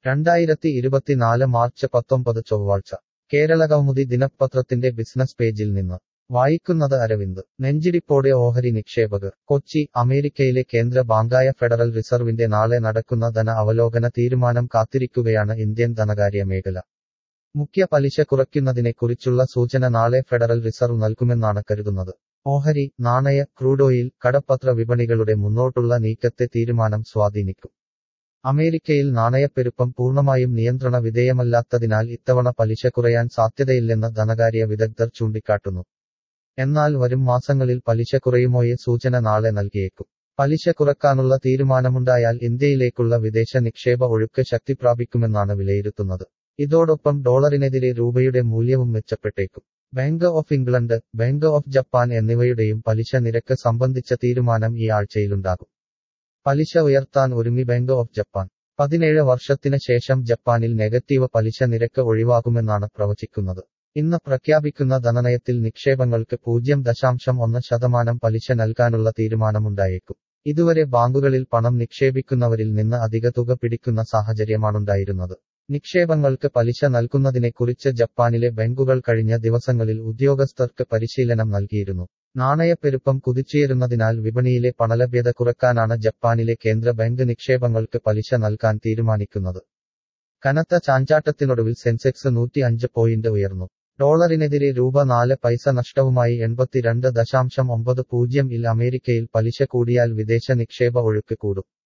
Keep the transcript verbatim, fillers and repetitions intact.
രണ്ടായിരത്തി ഇരുപത്തിനാല് മാർച്ച് പത്തൊമ്പത് ചൊവ്വാഴ്ച കേരളകൗമുദി ദിനപത്രത്തിന്റെ ബിസിനസ് പേജിൽ നിന്ന് വായിക്കുന്നത് അരവിന്ദ്. നെഞ്ചിടിപ്പോടെ ഓഹരി നിക്ഷേപകർ. കൊച്ചി. അമേരിക്കയിലെ കേന്ദ്ര ബാങ്കായ ഫെഡറൽ റിസർവിന്റെ നാളെ നടക്കുന്ന ധന അവലോകന തീരുമാനം കാത്തിരിക്കുകയാണ് ഇന്ത്യൻ ധനകാര്യ മേഖല. മുഖ്യ പലിശ കുറയ്ക്കുന്നതിനെക്കുറിച്ചുള്ള സൂചന നാളെ ഫെഡറൽ റിസർവ് നൽകുമെന്നാണ് കരുതുന്നത്. ഓഹരി, നാണയ, ക്രൂഡോയിൽ, കടപ്പത്ര വിപണികളുടെ മുന്നോട്ടുള്ള നീക്കത്തെ തീരുമാനം സ്വാധീനിക്കും. അമേരിക്കയിൽ നാണയപ്പെരുപ്പം പൂർണ്ണമായും നിയന്ത്രണ വിധേയമല്ലാത്തതിനാൽ ഇത്തവണ പലിശ കുറയാൻ സാധ്യതയില്ലെന്ന് ധനകാര്യ വിദഗ്ധർ ചൂണ്ടിക്കാട്ടുന്നു. എന്നാൽ വരും മാസങ്ങളിൽ പലിശ കുറയുമോയെ സൂചന നാളെ നൽകിയേക്കും. പലിശ കുറക്കാനുള്ള തീരുമാനമുണ്ടായാൽ ഇന്ത്യയിലേക്കുള്ള വിദേശ നിക്ഷേപ ഒഴുക്ക് ശക്തിപ്രാപിക്കുമെന്നാണ് വിലയിരുത്തുന്നത്. ഇതോടൊപ്പം ഡോളറിനെതിരെ രൂപയുടെ മൂല്യവും മെച്ചപ്പെട്ടേക്കും. Bank of England, bank of Japan എന്നിവയുടെയും പലിശ നിരക്ക് സംബന്ധിച്ച തീരുമാനം ഈ ആഴ്ചയിലുണ്ടാകും. പലിശ ഉയർത്താൻ ഒരുങ്ങി ബാങ്ക് ഓഫ് ജപ്പാൻ. പതിനേഴ് വർഷത്തിന് ശേഷം ജപ്പാനിൽ നെഗറ്റീവ് പലിശ നിരക്ക് ഒഴിവാകുമെന്നാണ് പ്രവചിക്കുന്നത്. ഇന്ന് പ്രഖ്യാപിക്കുന്ന ധനനയത്തിൽ നിക്ഷേപങ്ങൾക്ക് പൂജ്യം ദശാംശം ഒന്ന് ശതമാനം പലിശ നൽകാനുള്ള തീരുമാനമുണ്ടായേക്കും. ഇതുവരെ ബാങ്കുകളിൽ പണം നിക്ഷേപിക്കുന്നവരിൽ നിന്ന് അധിക തുക പിടിക്കുന്ന സാഹചര്യമാണുണ്ടായിരുന്നത്. നിക്ഷേപങ്ങൾക്ക് പലിശ നൽകുന്നതിനെക്കുറിച്ച് ജപ്പാനിലെ ബാങ്കുകൾ കഴിഞ്ഞ ദിവസങ്ങളിൽ ഉദ്യോഗസ്ഥർക്ക് പരിശീലനം നൽകിയിരുന്നു. നാണയപ്പെരുപ്പം കുതിച്ചുയരുന്നതിനാൽ വിപണിയിലെ പണലഭ്യത കുറയ്ക്കാനാണ് ജപ്പാനിലെ കേന്ദ്ര ബാങ്ക് നിക്ഷേപങ്ങൾക്ക് പലിശ നൽകാൻ തീരുമാനിക്കുന്നത്. കനത്ത ചാഞ്ചാട്ടത്തിനൊടുവിൽ സെൻസെക്സ് നൂറ്റി അഞ്ച് പോയിന്റ് ഉയർന്നു. ഡോളറിനെതിരെ രൂപ നാല് പൈസ നഷ്ടവുമായി എൺപത്തിരണ്ട് ദശാംശം ഒമ്പത് പൂജ്യം ഇൽ. അമേരിക്കയിൽ പലിശ കൂടിയാൽ വിദേശ നിക്ഷേപ ഒഴുക്ക് കൂടും.